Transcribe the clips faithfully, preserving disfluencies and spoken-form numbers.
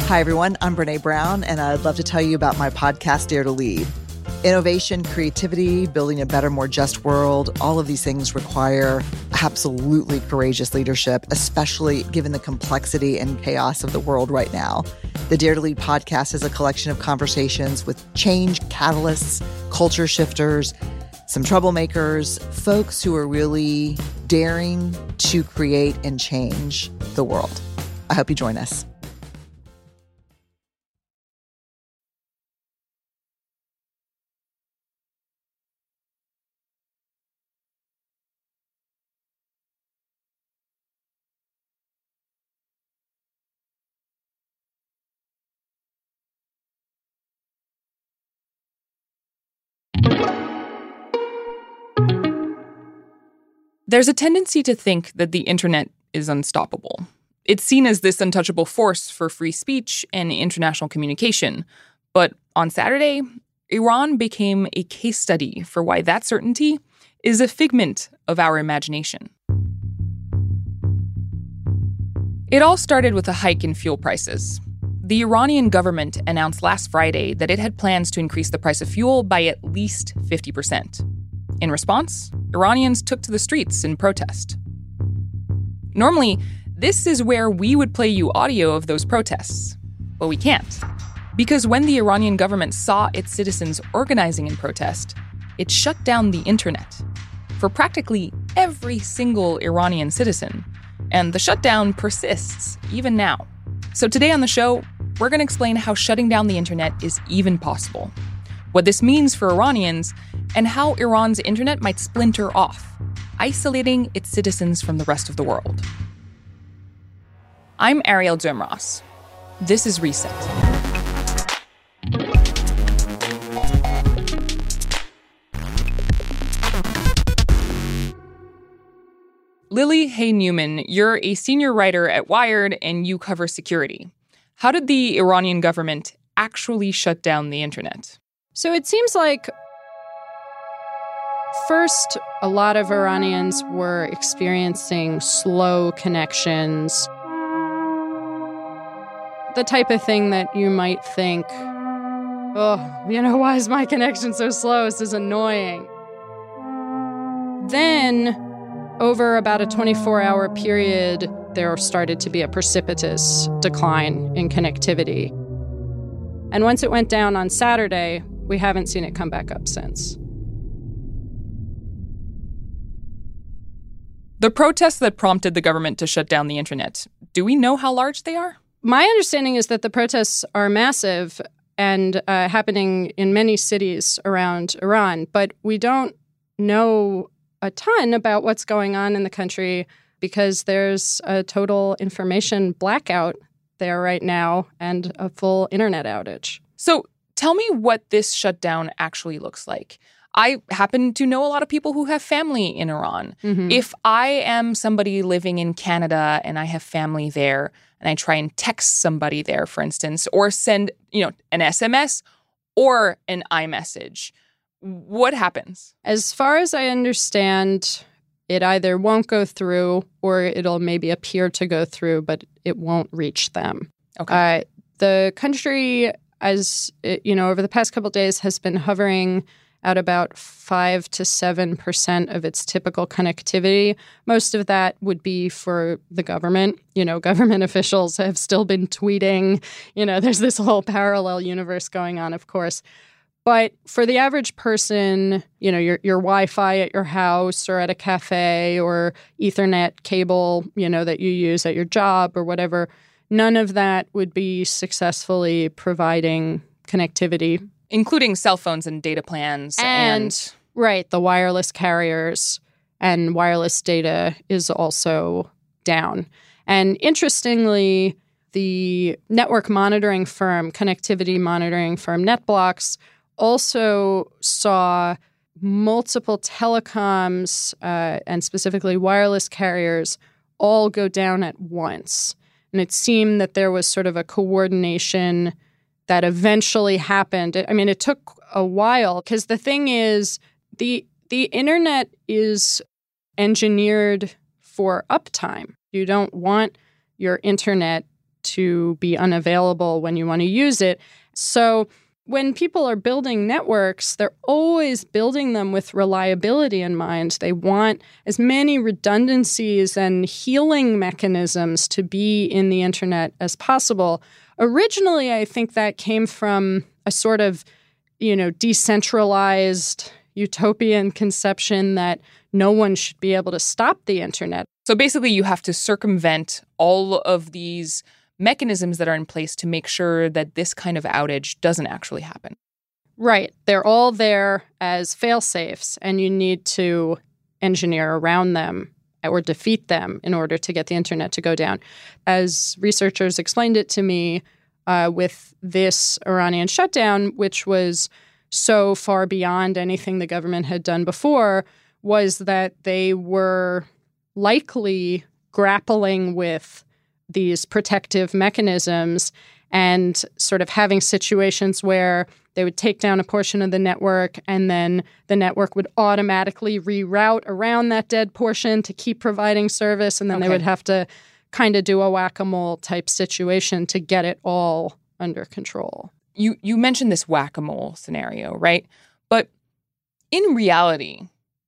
Hi, everyone. I'm Brene Brown, and I'd love to tell you about my podcast, Dare to Lead. Innovation, creativity, building a better, more just world, all of these things require absolutely courageous leadership, especially given the complexity and chaos of the world right now. The Dare to Lead podcast is a collection of conversations with change catalysts, culture shifters, some troublemakers, folks who are really daring to create and change the world. I hope you join us. There's a tendency to think that the internet is unstoppable. It's seen as this untouchable force for free speech and international communication. But on Saturday, Iran became a case study for why that certainty is a figment of our imagination. It all started with a hike in fuel prices. The Iranian government announced last Friday that it had plans to increase the price of fuel by at least fifty percent. In response, Iranians took to the streets in protest. Normally, this is where we would play you audio of those protests. But we can't. Because when the Iranian government saw its citizens organizing in protest, it shut down the internet for practically every single Iranian citizen. And the shutdown persists even now. So today on the show, we're going to explain how shutting down the internet is even possible, what this means for Iranians, and how Iran's internet might splinter off, isolating its citizens from the rest of the world. I'm Ariel Dumras. This is Reset. Lily Hay Newman, you're a senior writer at Wired and you cover security. How did the Iranian government actually shut down the internet? So it seems like first, a lot of Iranians were experiencing slow connections. The type of thing that you might think, oh, you know, why is my connection so slow? This is annoying. Then, over about a twenty-four hour period, there started to be a precipitous decline in connectivity. And once it went down on Saturday, we haven't seen it come back up since. The protests that prompted the government to shut down the internet, do we know how large they are? My understanding is that the protests are massive and uh, happening in many cities around Iran, but we don't know a ton about what's going on in the country because there's a total information blackout there right now and a full internet outage. So tell me what this shutdown actually looks like. I happen to know a lot of people who have family in Iran. Mm-hmm. If I am somebody living in Canada and I have family there and I try and text somebody there, for instance, or send, you know, an S M S or an iMessage, what happens? As far as I understand, it either won't go through or it'll maybe appear to go through, but it won't reach them. Okay. Uh, the country, as it, you know, over the past couple of days has been hovering at about five to seven percent of its typical connectivity. Most of that would be for the government. You know, government officials have still been tweeting. You know, there's this whole parallel universe going on, of course. But for the average person, you know, your your Wi-Fi at your house or at a cafe or Ethernet cable, you know, that you use at your job or whatever, none of that would be successfully providing connectivity. Including cell phones and data plans. And, and right, the wireless carriers and wireless data is also down. And interestingly, the network monitoring firm, connectivity monitoring firm NetBlocks, also saw multiple telecoms uh, and specifically wireless carriers all go down at once. And it seemed that there was sort of a coordination that eventually happened. I mean, it took a while because the thing is, the the internet is engineered for uptime. You don't want your internet to be unavailable when you want to use it. So when people are building networks, they're always building them with reliability in mind. They want as many redundancies and healing mechanisms to be in the internet as possible. Originally, I think that came from a sort of, you know, decentralized utopian conception that no one should be able to stop the internet. So basically, you have to circumvent all of these mechanisms that are in place to make sure that this kind of outage doesn't actually happen. Right. They're all there as fail-safes, and you need to engineer around them or defeat them in order to get the internet to go down. As researchers explained it to me uh, with this Iranian shutdown, which was so far beyond anything the government had done before, was that they were likely grappling with these protective mechanisms and sort of having situations where they would take down a portion of the network and then the network would automatically reroute around that dead portion to keep providing service. And then okay. they would have to kind of do a whack-a-mole type situation to get it all under control. You, you mentioned this whack-a-mole scenario, right? But in reality,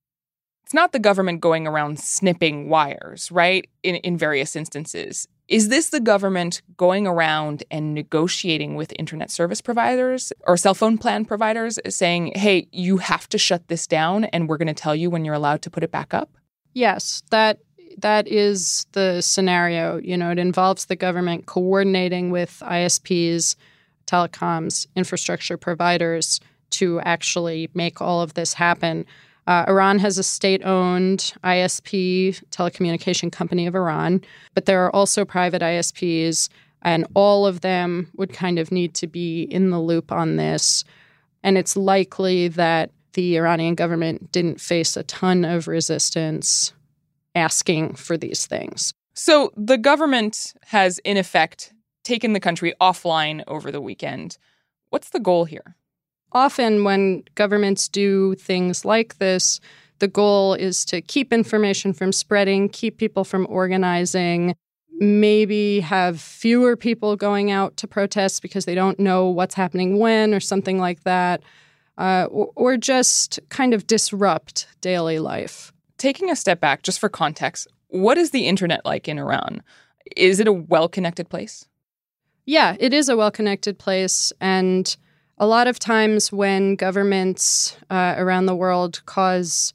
it's not the government going around snipping wires, right, in, in various instances. Is this the government going around and negotiating with internet service providers or cell phone plan providers saying, hey, you have to shut this down and we're going to tell you when you're allowed to put it back up? Yes, that that is the scenario. You know, it involves the government coordinating with I S Ps, telecoms, infrastructure providers to actually make all of this happen. Uh, Iran has a state-owned I S P, telecommunication company of Iran, but there are also private I S Ps, and all of them would kind of need to be in the loop on this. And it's likely that the Iranian government didn't face a ton of resistance asking for these things. So the government has, in effect, taken the country offline over the weekend. What's the goal here? Often when governments do things like this, the goal is to keep information from spreading, keep people from organizing, maybe have fewer people going out to protest because they don't know what's happening when or something like that, uh, or, or just kind of disrupt daily life. Taking a step back, just for context, what is the internet like in Iran? Is it a well-connected place? Yeah, it is a well-connected place, and a lot of times when governments uh, around the world cause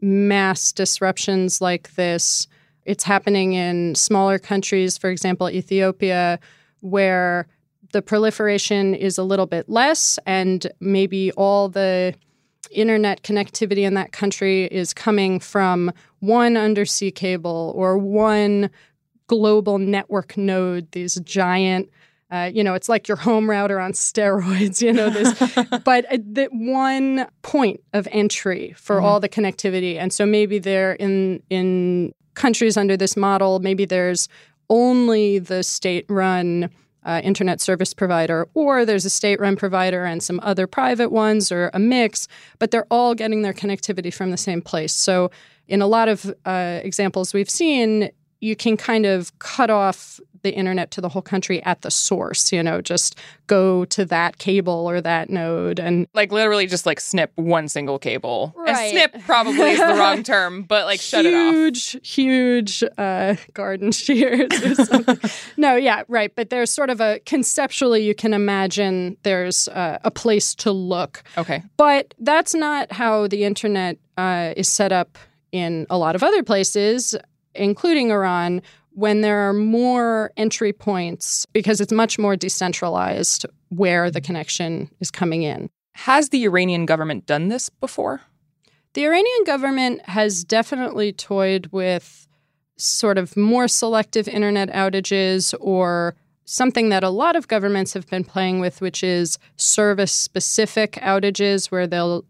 mass disruptions like this, it's happening in smaller countries, for example, Ethiopia, where the proliferation is a little bit less and maybe all the internet connectivity in that country is coming from one undersea cable or one global network node, these giant Uh, you know, it's like your home router on steroids, you know, this, but uh, the one point of entry for mm-hmm. all the connectivity. And so maybe they're in, in countries under this model, maybe there's only the state-run uh, internet service provider, or there's a state-run provider and some other private ones or a mix, but they're all getting their connectivity from the same place. So in a lot of uh, examples we've seen, you can kind of cut off the internet to the whole country at the source, you know, just go to that cable or that node and like literally just like snip one single cable. Right. And snip probably is the wrong term, but like shut it off. Huge, huge uh, garden shears or something. No, yeah, right. But there's sort of a conceptually you can imagine there's uh, a place to look. Okay. But that's not how the internet uh, is set up in a lot of other places, including Iran, when there are more entry points because it's much more decentralized where the connection is coming in. Has the Iranian government done this before? The Iranian government has definitely toyed with sort of more selective internet outages or something that a lot of governments have been playing with, which is service-specific outages where they'll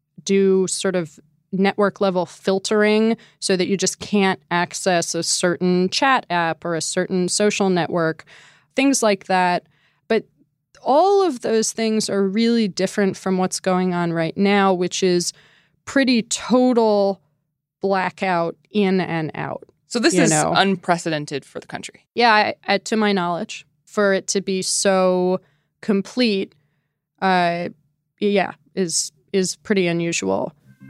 do sort of network-level filtering so that you just can't access a certain chat app or a certain social network, things like that. But all of those things are really different from what's going on right now, which is pretty total blackout in and out. So this you is know. unprecedented for the country. Yeah, I, I, to my knowledge. for it to be so complete, uh, yeah, is is pretty unusual.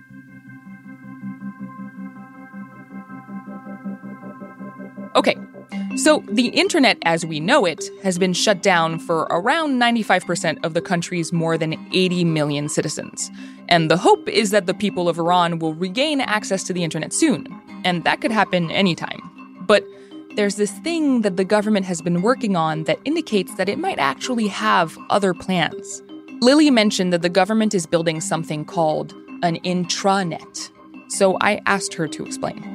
Okay, so the internet as we know it has been shut down for around ninety-five percent of the country's more than eighty million citizens. And the hope is that the people of Iran will regain access to the internet soon. And that could happen anytime. But there's this thing that the government has been working on that indicates that it might actually have other plans. Lily mentioned that the government is building something called an intranet. So I asked her to explain.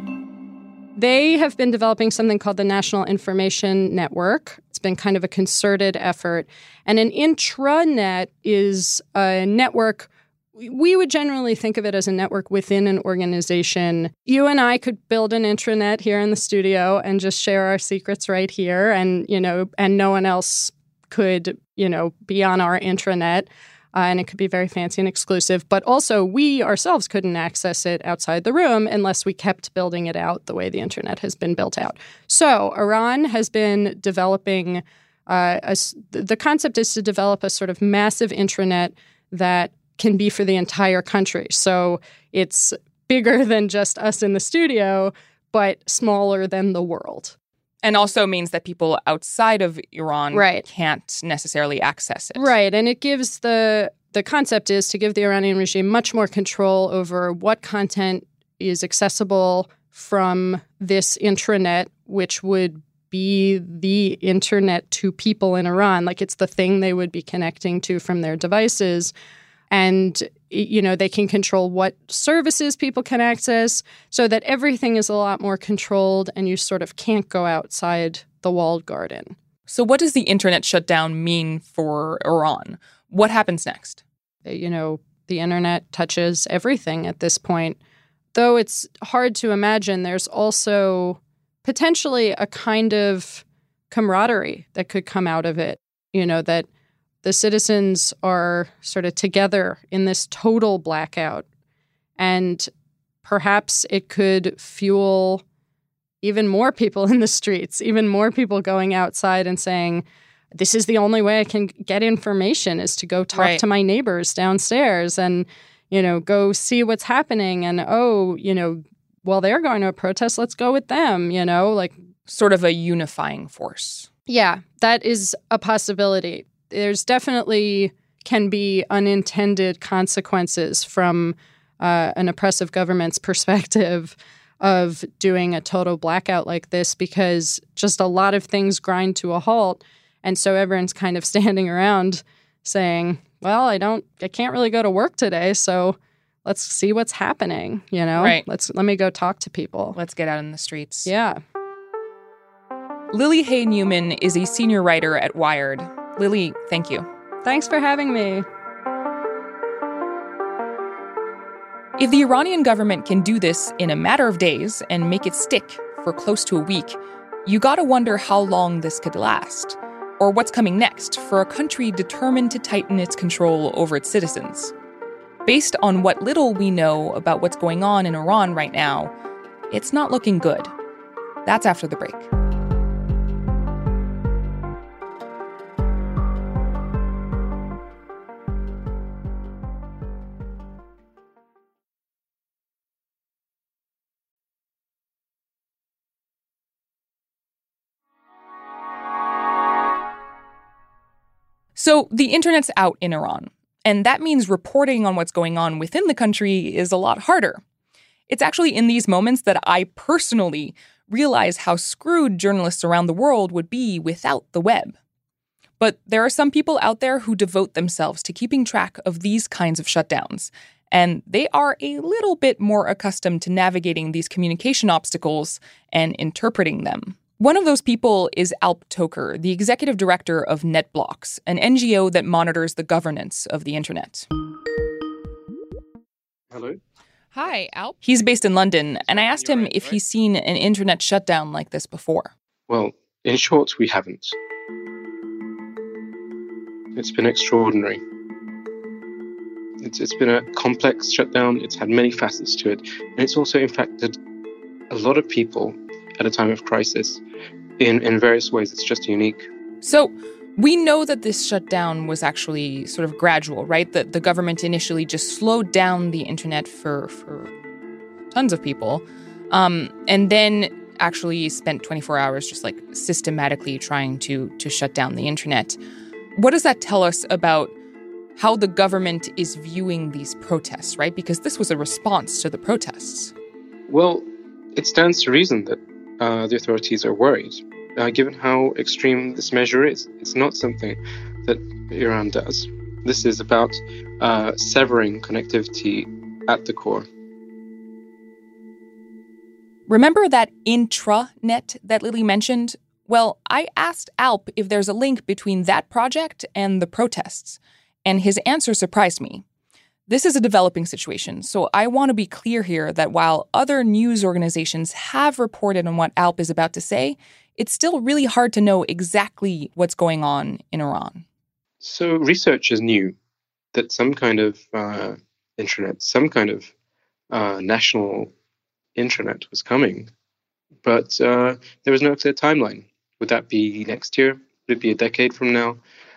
They have been developing something called the National Information Network. It's been kind of a concerted effort. And an intranet is a network. We would generally think of it as a network within an organization. You and I could build an intranet here in the studio and just share our secrets right here. And, you know, and no one else could, you know, be on our intranet. Uh, and it could be very fancy and exclusive. But also, we ourselves couldn't access it outside the room unless we kept building it out the way the internet has been built out. So Iran has been developing, uh, a, the concept is to develop a sort of massive intranet that can be for the entire country. So it's bigger than just us in the studio, but smaller than the world. And also means that people outside of Iran right. can't necessarily access it. Right. And it gives the the concept is to give the Iranian regime much more control over what content is accessible from this intranet, which would be the internet to people in Iran. Like it's the thing they would be connecting to from their devices. And, you know, they can control what services people can access so that everything is a lot more controlled and you sort of can't go outside the walled garden. So what does the internet shutdown mean for Iran? What happens next? You know, the internet touches everything at this point. Though it's hard to imagine, there's also potentially a kind of camaraderie that could come out of it, you know, that the citizens are sort of together in this total blackout. And perhaps it could fuel even more people in the streets, even more people going outside and saying, this is the only way I can get information is to go talk right. to my neighbors downstairs and, you know, go see what's happening. And, oh, you know, well, they're going to a protest, let's go with them, you know, like sort of a unifying force. Yeah, that is a possibility. There's definitely can be unintended consequences from uh, an oppressive government's perspective of doing a total blackout like this because just a lot of things grind to a halt. And so everyone's kind of standing around saying, well, I don't, I can't really go to work today. So let's see what's happening, you know? Right. Let's, let me go talk to people. Let's get out in the streets. Yeah. Lily Hay Newman is a senior writer at Wired. Lily, thank you. Thanks for having me. If the Iranian government can do this in a matter of days and make it stick for close to a week, you gotta wonder how long this could last, or what's coming next for a country determined to tighten its control over its citizens. Based on what little we know about what's going on in Iran right now, it's not looking good. That's after the break. So the internet's out in Iran, and that means reporting on what's going on within the country is a lot harder. It's actually in these moments that I personally realize how screwed journalists around the world would be without the web. But there are some people out there who devote themselves to keeping track of these kinds of shutdowns, and they are a little bit more accustomed to navigating these communication obstacles and interpreting them. One of those people is Alp Toker, the executive director of NetBlocks, an N G O that monitors the governance of the internet. Hello. Hi, Alp. He's based in London, and I asked him if he's seen an internet shutdown like this before. Well, in short, we haven't. It's been extraordinary. It's, it's been a complex shutdown. It's had many facets to it. And it's also impacted a lot of people at a time of crisis in, in various ways. It's just unique. So we know that this shutdown was actually sort of gradual, right? That the government initially just slowed down the internet for, for tons of people, um, and then actually spent twenty-four hours just like systematically trying to to shut down the internet. What does that tell us about how the government is viewing these protests, right? Because this was a response to the protests. Well, it stands to reason that uh, the authorities are worried, uh, given how extreme this measure is. It's not something that Iran does. This is about uh, severing connectivity at the core. Remember that intranet that Lily mentioned? Well, I asked Alp if there's a link between that project and the protests, and his answer surprised me. This is a developing situation, so I want to be clear here that while other news organizations have reported on what Alp is about to say, it's still really hard to know exactly what's going on in Iran. So researchers knew that some kind of uh, intranet, some kind of uh, national intranet was coming, but uh, there was no clear timeline. Would that be next year? Would it be a decade from now?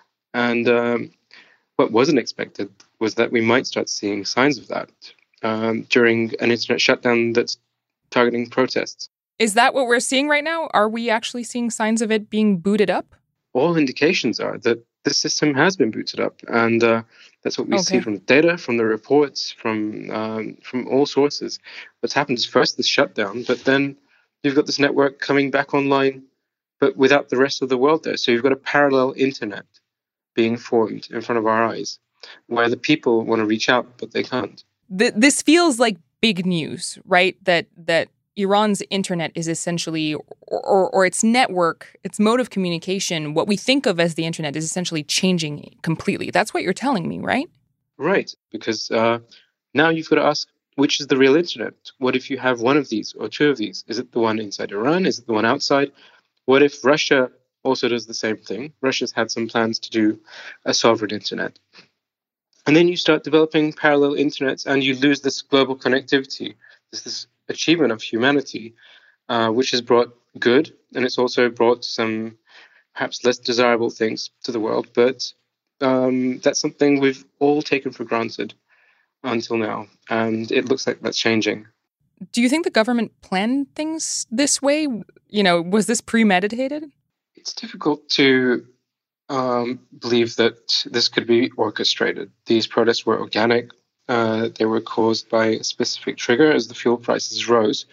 And um, what wasn't expected was that we might start seeing signs of that um, during an internet shutdown that's targeting protests. Is that what we're seeing right now? Are we actually seeing signs of it being booted up? All indications are that the system has been booted up, and uh, that's what we Okay. see from the data, from the reports, from um, from all sources. What's happened is first this shutdown, but then you've got this network coming back online, but without the rest of the world there. So you've got a parallel internet being formed in front of our eyes, where the people want to reach out, but they can't. Th- this feels like big news, right? That that Iran's internet is essentially, or, or, or its network, its mode of communication, what we think of as the internet is essentially changing completely. That's what you're telling me, right? Right, because uh, now you've got to ask, which is the real internet? What if you have one of these or two of these? Is it the one inside Iran? Is it the one outside? What if Russia also does the same thing? Russia's had some plans to do a sovereign internet. And then you start developing parallel internets and you lose this global connectivity. There's this achievement of humanity, uh, which has brought good, and it's also brought some perhaps less desirable things to the world. But um, that's something we've all taken for granted until now. And it looks like that's changing. Do you think the government planned things this way? You know, was this premeditated? It's difficult to um, believe that this could be orchestrated. These protests were organic. Uh, they were caused by a specific trigger as the fuel prices rose.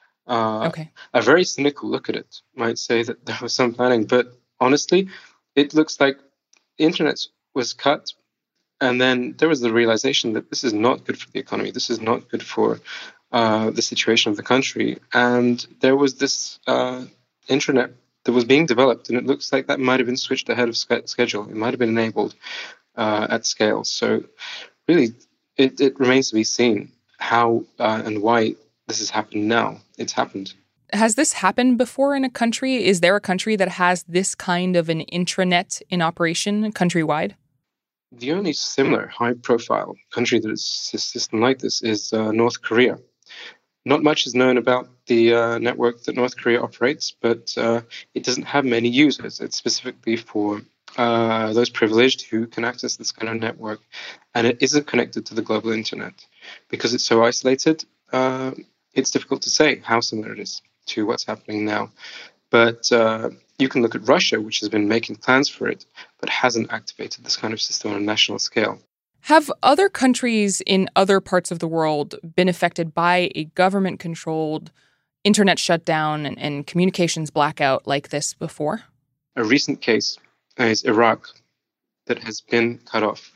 Uh, Okay. A very cynical look at it might say that there was some planning, but honestly, it looks like the internet was cut, and then there was the realization that this is not good for the economy. This is not good for uh, the situation of the country. And there was this uh, intranet that was being developed, and it looks like that might have been switched ahead of sch- schedule. It might have been enabled uh, at scale. So really, it, it remains to be seen how uh, and why this has happened now. It's happened. Has this happened before in a country? Is there a country that has this kind of an intranet in operation countrywide? The only similar high-profile country that has a system like this is uh, North Korea. Not much is known about the uh, network that North Korea operates, but uh, it doesn't have many users. It's specifically for uh, those privileged who can access this kind of network, and it isn't connected to the global internet. Because it's so isolated, uh, it's difficult to say how similar it is to what's happening now. But uh, you can look at Russia, which has been making plans for it, but hasn't activated this kind of system on a national scale. Have other countries in other parts of the world been affected by a government-controlled internet shutdown and, and communications blackout like this before? A recent case is Iraq that has been cut off.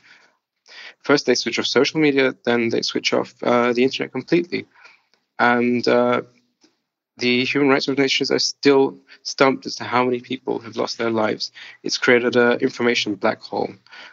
First, they switch off social media, then they switch off uh, the internet completely. And uh, the human rights organizations are still stumped as to how many people have lost their lives. It's created an information black hole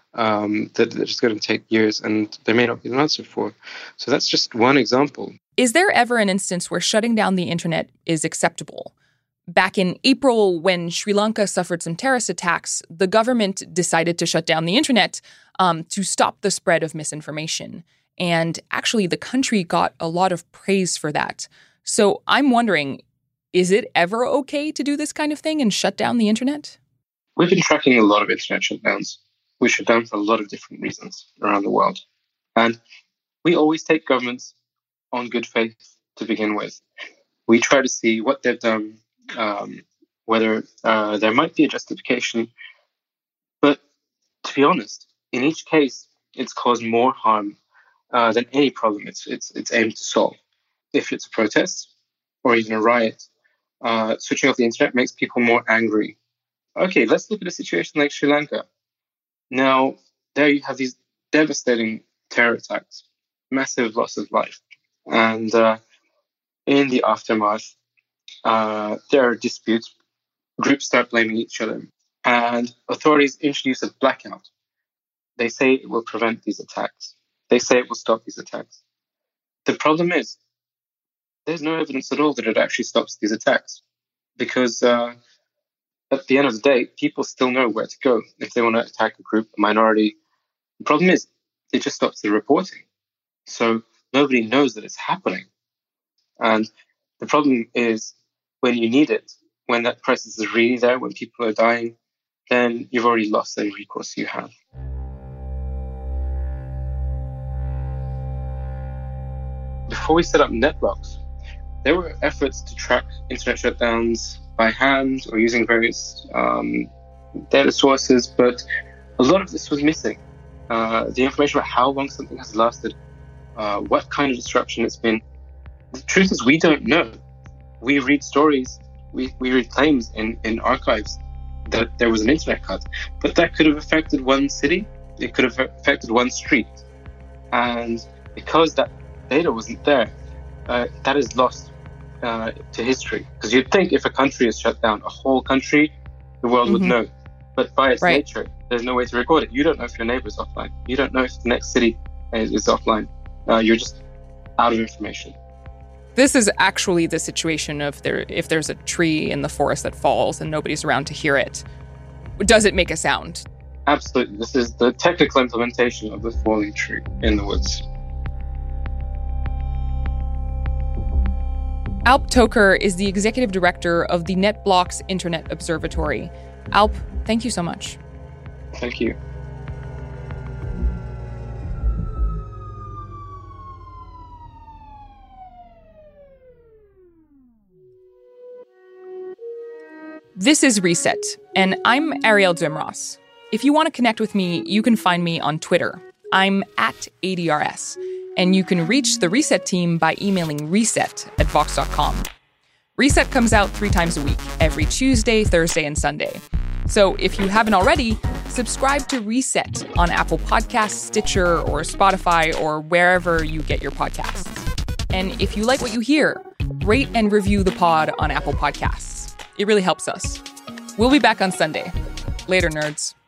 um, that, that is going to take years, and there may not be an answer for. So that's just one example. Is there ever an instance where shutting down the internet is acceptable? Back in April, when Sri Lanka suffered some terrorist attacks, the government decided to shut down the internet um, to stop the spread of misinformation. And actually, the country got a lot of praise for that. So I'm wondering, is it ever okay to do this kind of thing and shut down the internet? We've been tracking a lot of internet shutdowns, which are done for a lot of different reasons around the world. And we always take governments on good faith to begin with. We try to see what they've done, um, whether uh, there might be a justification. But to be honest, in each case, it's caused more harm uh, than any problem it's, it's, it's aimed to solve. If it's a protest or even a riot, uh, switching off the internet makes people more angry. Okay, let's look at a situation like Sri Lanka. Now, there you have these devastating terror attacks, massive loss of life. And uh, in the aftermath, uh, there are disputes. Groups start blaming each other. And authorities introduce a blackout. They say it will prevent these attacks. They say it will stop these attacks. The problem is, there's no evidence at all that it actually stops these attacks. Because uh, at the end of the day, people still know where to go if they want to attack a group, a minority. The problem is, it just stops the reporting. So nobody knows that it's happening. And the problem is, when you need it, when that crisis is really there, when people are dying, then you've already lost any recourse you have. Before we set up NetBlocks, there were efforts to track internet shutdowns by hand or using various um, data sources, but a lot of this was missing. Uh, the information about how long something has lasted, uh, what kind of disruption it's been. The truth is, we don't know. We read stories, we, we read claims in, in archives that there was an internet cut, but that could have affected one city, it could have affected one street. And because that data wasn't there, uh, that is lost uh, to history. Because you'd think if a country is shut down, a whole country, the world mm-hmm. would know. But by its right. nature, there's no way to record it. You don't know if your neighbor's offline. You don't know if the next city is, is offline. Uh, you're just out of information. This is actually the situation of there if there's a tree in the forest that falls and nobody's around to hear it. Does it make a sound? Absolutely. This is the technical implementation of the falling tree in the woods. Alp Toker is the executive director of the NetBlocks Internet Observatory. Alp, thank you so much. Thank you. This is Reset, and I'm Ariel Zimros. If you want to connect with me, you can find me on Twitter. I'm at A D R S, and you can reach the Reset team by emailing reset at vox dot com. Reset comes out three times a week, every Tuesday, Thursday, and Sunday. So if you haven't already, subscribe to Reset on Apple Podcasts, Stitcher, or Spotify, or wherever you get your podcasts. And if you like what you hear, rate and review the pod on Apple Podcasts. It really helps us. We'll be back on Sunday. Later, nerds.